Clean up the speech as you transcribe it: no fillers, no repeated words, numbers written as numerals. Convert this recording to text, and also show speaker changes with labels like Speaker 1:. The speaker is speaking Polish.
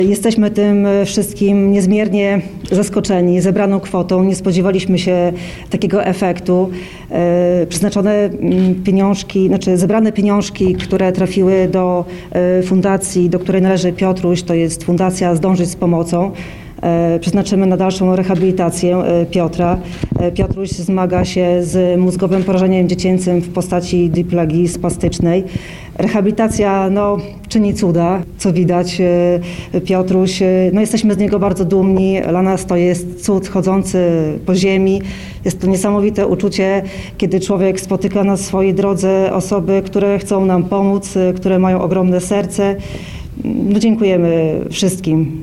Speaker 1: Jesteśmy tym wszystkim niezmiernie zaskoczeni zebraną kwotą. Nie spodziewaliśmy się takiego efektu. Zebrane pieniążki, które trafiły do fundacji, do której należy Piotruś, to jest Fundacja Zdążyć z Pomocą. Przeznaczymy na dalszą rehabilitację Piotra. Piotruś zmaga się z mózgowym porażeniem dziecięcym w postaci dyplagii spastycznej. Rehabilitacja czyni cuda, co widać. Piotruś, jesteśmy z niego bardzo dumni. Dla nas to jest cud chodzący po ziemi. Jest to niesamowite uczucie, kiedy człowiek spotyka na swojej drodze osoby, które chcą nam pomóc, które mają ogromne serce. Dziękujemy wszystkim.